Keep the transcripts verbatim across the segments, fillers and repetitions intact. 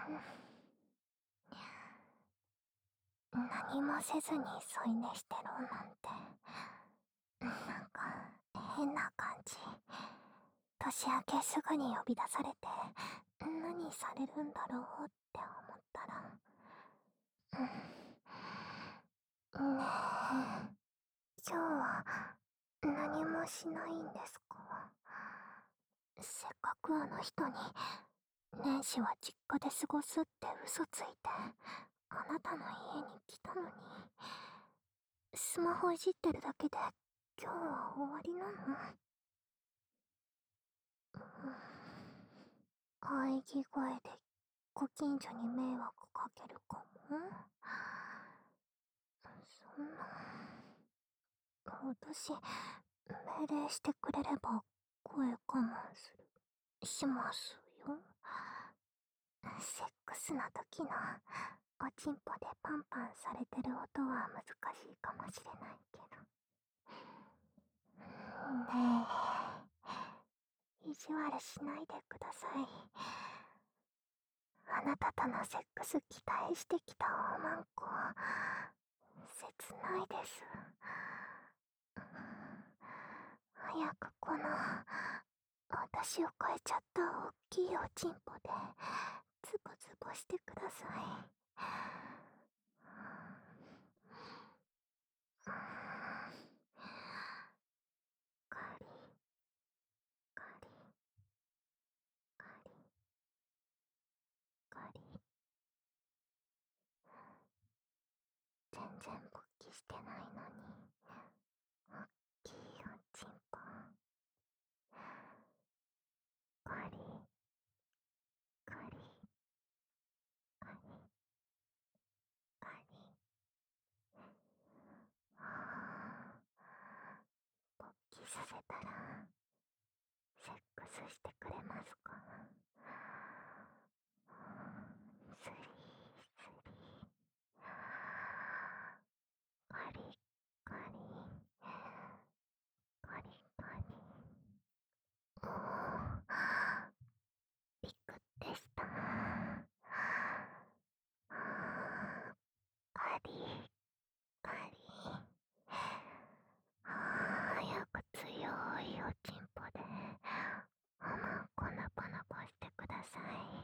何もせずに添い寝してろなんて、なんか変な感じ。年明けすぐに呼び出されて何されるんだろうって思ったら、うん、ねえ、今日は何もしないんですか？せっかくあの人に年始は実家で過ごすって嘘ついてあなたの家に来たのに、スマホいじってるだけで今日は終わりなの？喘ぎ声でご近所に迷惑かけるかも？そんな、私、命令してくれれば声我慢する、しますよ。セックスの時のおちんぽでパンパンされてる音は難しいかもしれないけど。ねえ、意地悪しないでください。あなたとのセックス期待してきた大マンコ、切ないです。早くこの私を超えちゃった大きいおちんぽでズボズボしてください。カリカリカリカリ、全然勃起してないのに大きいおちんぽ。カリカリカリカリ、勃起させたらセックスしてくれますか？スリースリー、カリカリカリカリ、おー、びくってした。カリカリ、早く強いおちんぽでおまんこナパナパしてください。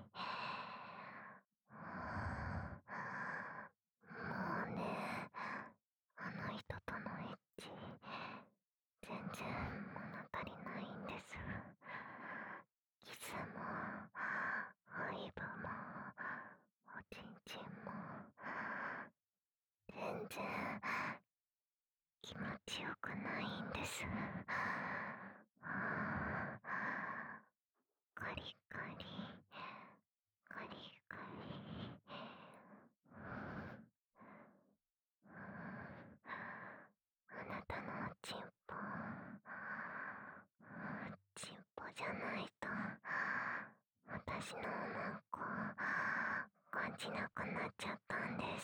もうね、あの人とのエッチ全然物足りないんです。キスも愛撫もおちんちんも全然気持ちよくないんです。カリカリカリカリ、あなたのおちんぽ、ちんぽじゃないと私のおまんこ感じなくなっちゃったんです。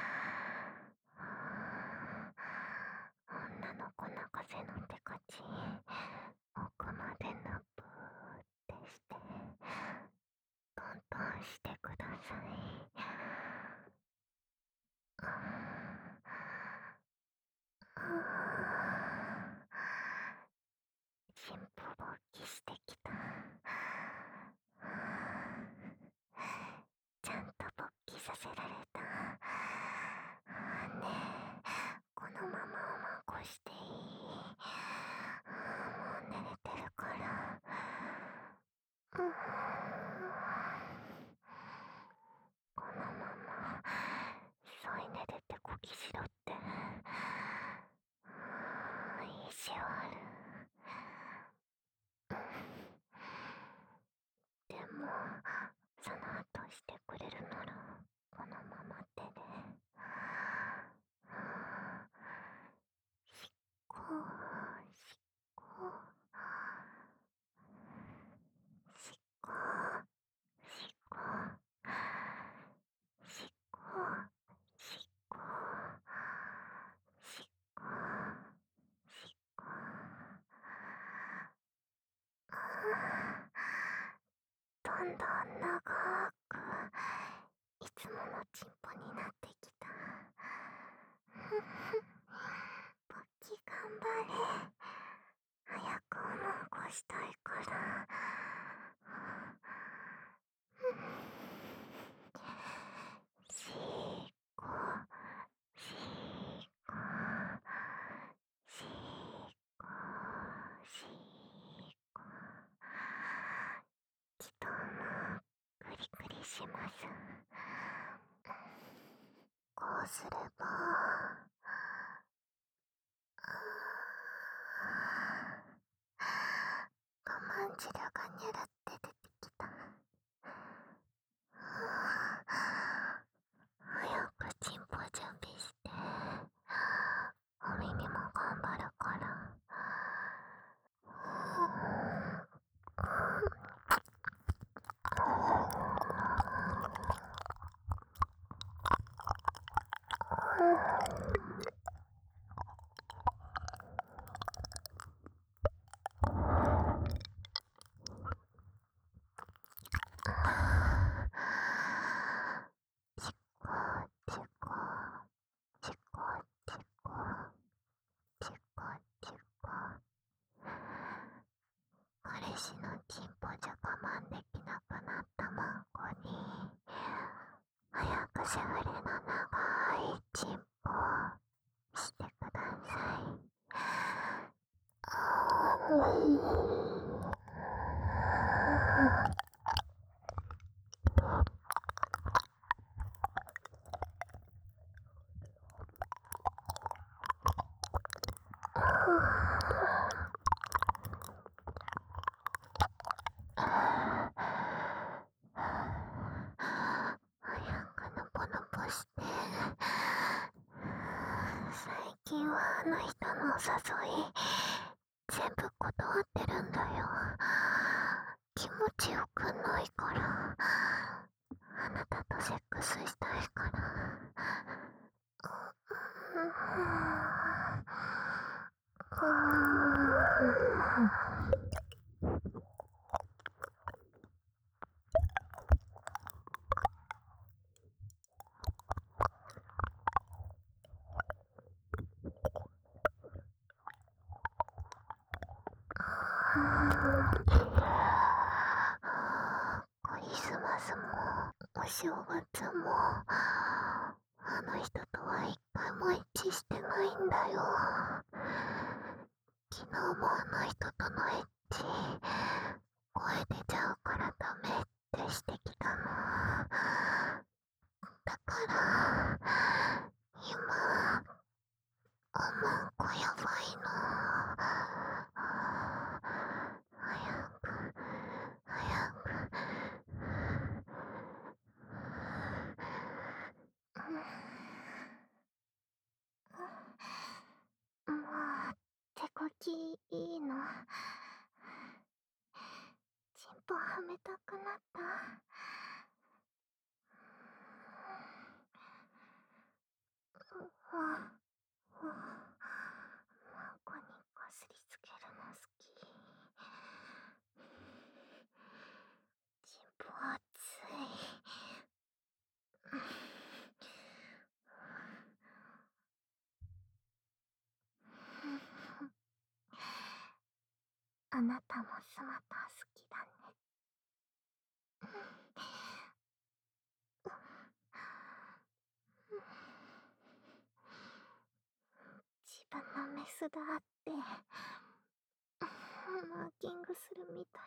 女の子泣かせの手かち、奥までぬぷーってしてトントンしてください。ああ、進歩勃起してきた。ちゃんと勃起させられた。ねえ、このままおまんこしていい？もう寝れてるから。うん、このまま添い寝で手こぎしろって意地悪。でもその後してくれるならこのましたいから。しーこ、しーこ、しーこ、しーこ。ちともクリクリします。こうすれば、我慢汁がニュルって出てきた。早くチンポ準備して、お耳も頑張るから。チコチコチコチコチコチコ。彼氏のチンポじゃ我慢できなくなったマンコに、早くしぐれの長いチンポしてください。早くのぼのぼして。最近はあの人のお誘い全部断ってるんだよ。気持ちよくないから。あなたとセックスしたいから。クリスマスもお正月もあの人とは一回も一致してないんだよ。昨日もあの人とのエッチ声出ちゃうからダメってしてきたの。だから今おまんこやばいの。早く早く。もう手こきいいの。チンポはめたくなった。マンコにこすりつけるの好き。チンポ熱い。あなたもスマタ好きだね。自分のメスだってマーキングするみたい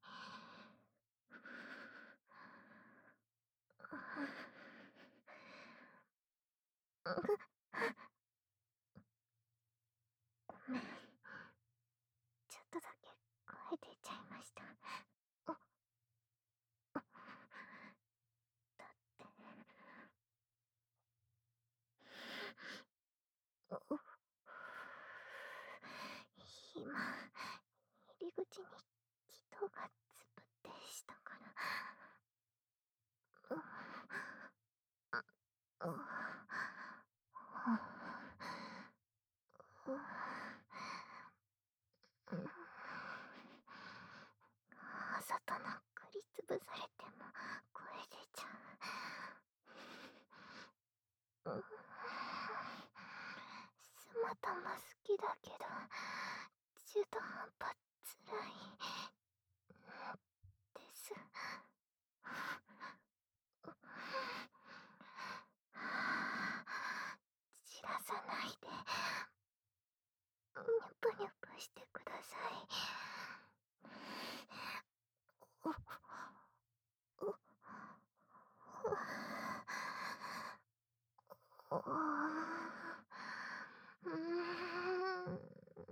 に。ごめん、ちょっとだけ声出ちゃいました。だって今入り口に人がつぶってしたから。外のくりつぶされても声出ちゃう。スマタも好きだけど中途半端辛いです。散らさないで。ニュプニュプしてください。おおおおうーんも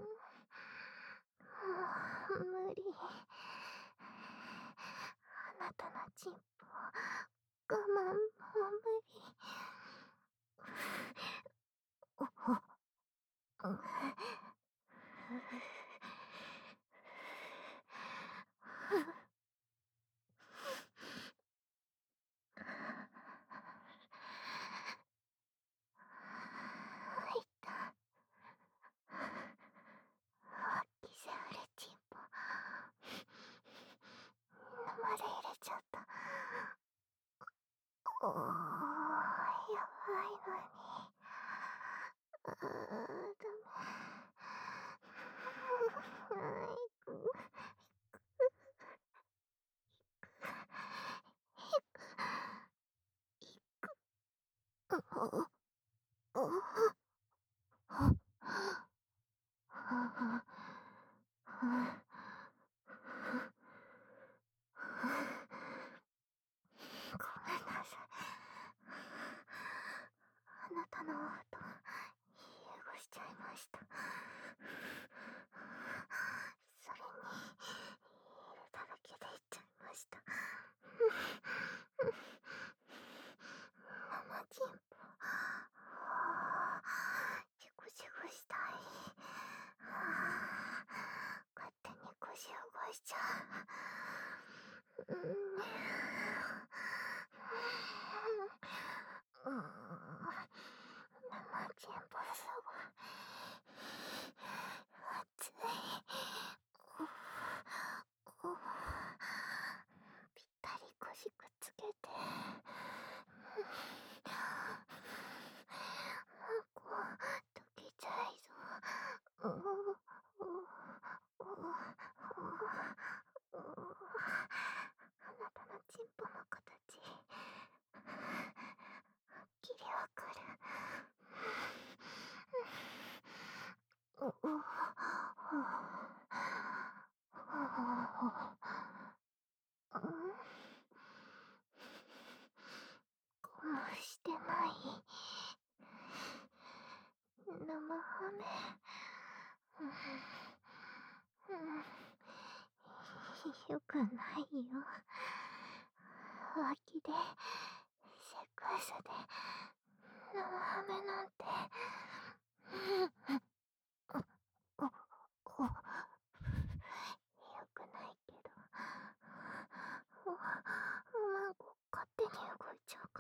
う無理。あなたのチンポ我慢もう無理。おおうん入った。キセフレチンポ生で入れちゃった。おー、やばいのに。あー、ダメ。はい、おおごめんなさい。あなたの音、汚しちゃいました。それに、入れただけで言っちゃいました。生チンポ。シュクシュクしたい。勝手に腰を動かしちゃう。うんうん、生チンポすごい熱い。おおぴったり腰くっつけて。こう溶けちゃいそう。おおおおおおあなたのチンポの形はっきりわかる。おおほうんゴムしてない。生ハメ。うん、よくないよ。脇でセックスで生ハメなんて。おおおよくないけど。おマンゴ勝手に動いちゃうから。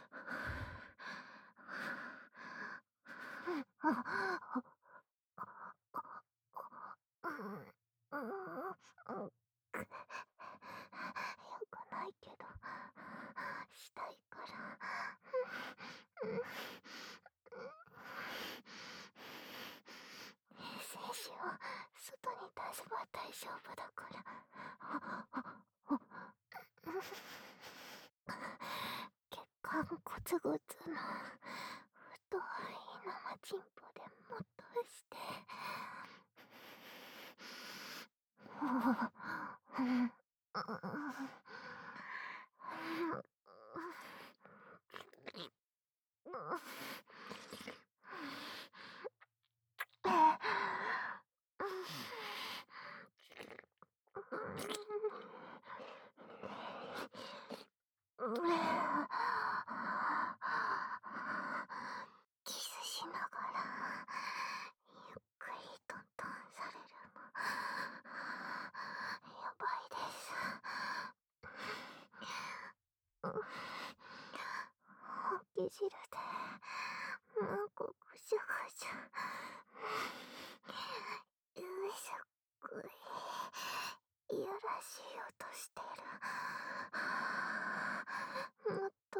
あうんうんうんよくないけどしたいから。精子を外に出せば大丈夫だから。血管ゴツゴツの太い生チンポでもっとしてうんキスしながらゆっくりトントンされるのやばいです。本気汁でうんこぐしゃぐしゃよいしょくいいやらしい音してる。もっとも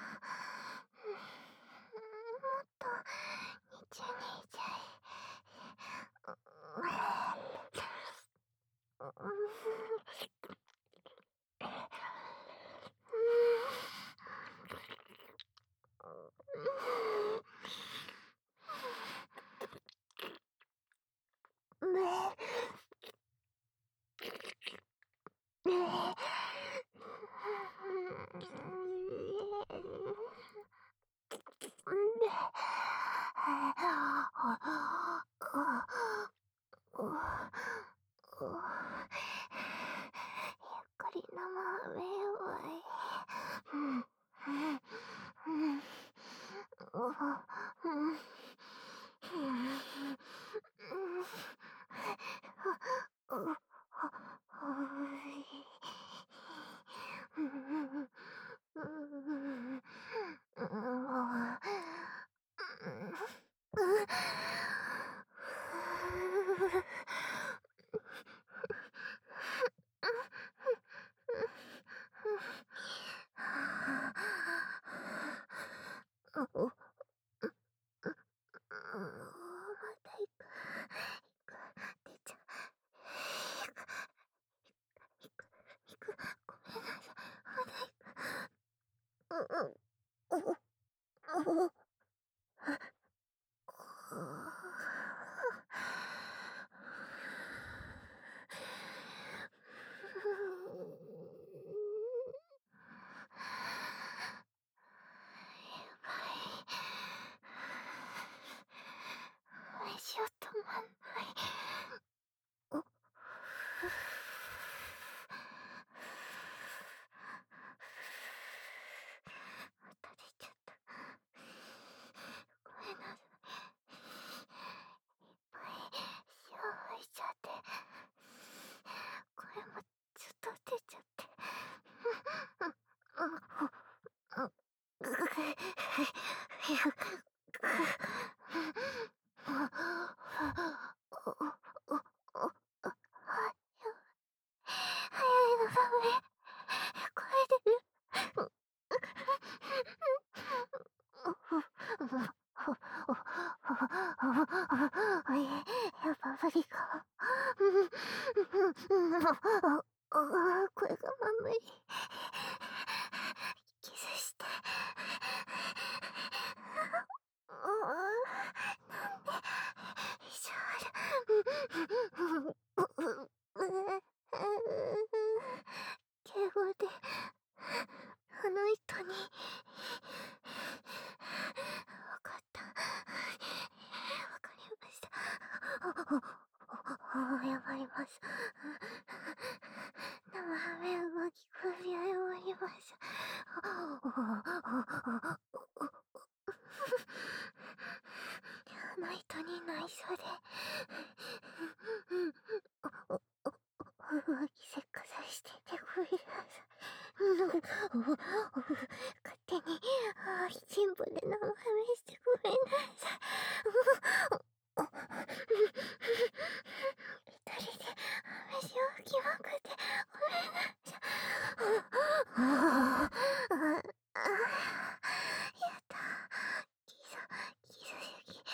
っとにちゃにちゃい。 やっぱ無理か。これがま無理。キスして。なんで意地悪。敬語であの人に。わかった。わかりました。謝ります。生ハメ動き首謝ります。あの人に内緒で浮気せっかさしててごめんなさい。勝手にチンポで生ハメしてごめんなさい。一人で飯を吹きまくってごめんなさい。やったキスキスすぎ。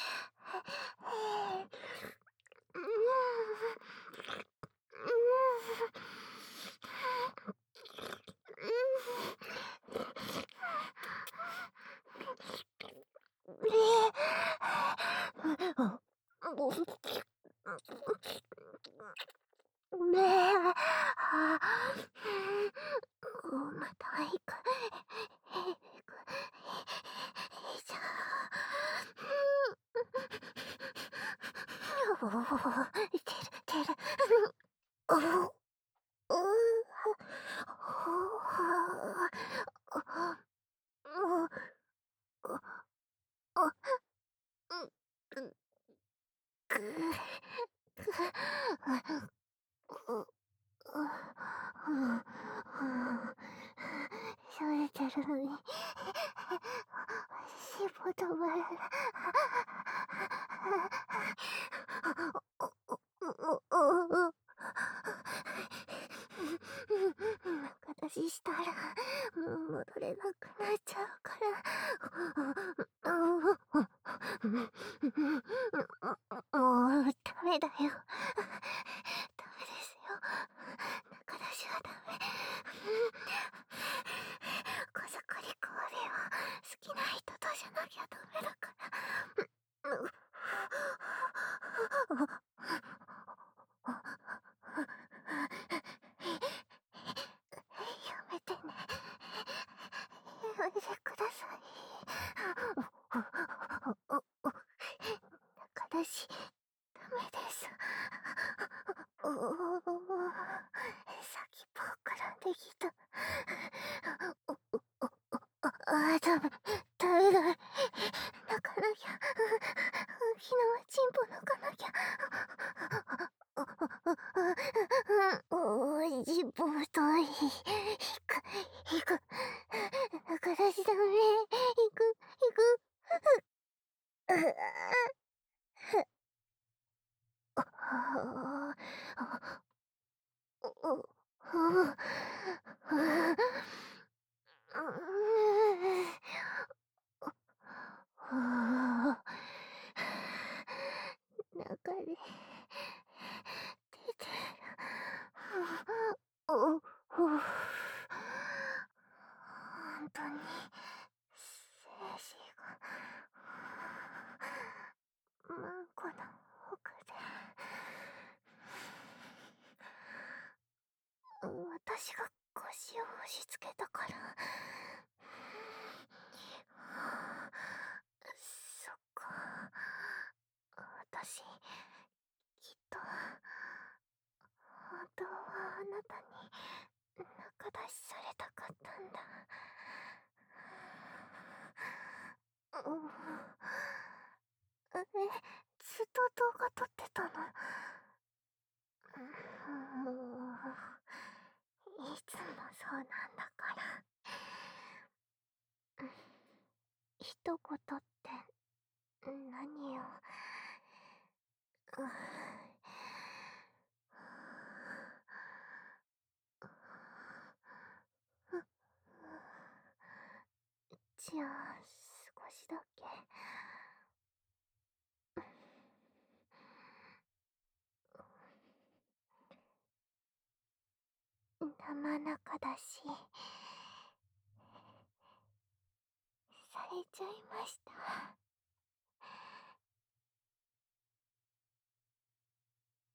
ねえ、また行く。行く。いいじゃん。出る、出る。おおそれてるのに尻尾止まらない。中出ししたらもう戻れなくなっちゃうから。もうダメだよ。ダメですよ。中出しはダメ。こざかりこわびは好きな人とじゃなきゃダメだから。やめてね。やめてください。中出しダメです。先っぽ膨らんできた。あ、ダメ、ダメだ。泣かなきゃ。昨日はチンポ泣かなきゃ。おー、チンポ太い。引く、引く。中出しダメ。引く、引く。中で出てる。本当に精子がマンコの奥で私が腰を押し付けたから。そっか。私きっと本当はあなたに中出しされたかったんだ。え、ずっと動画撮ってたの？もういつもそうなんだから。一一言って何よ。うじゃあ、少しだけ。生中だし、されちゃいました。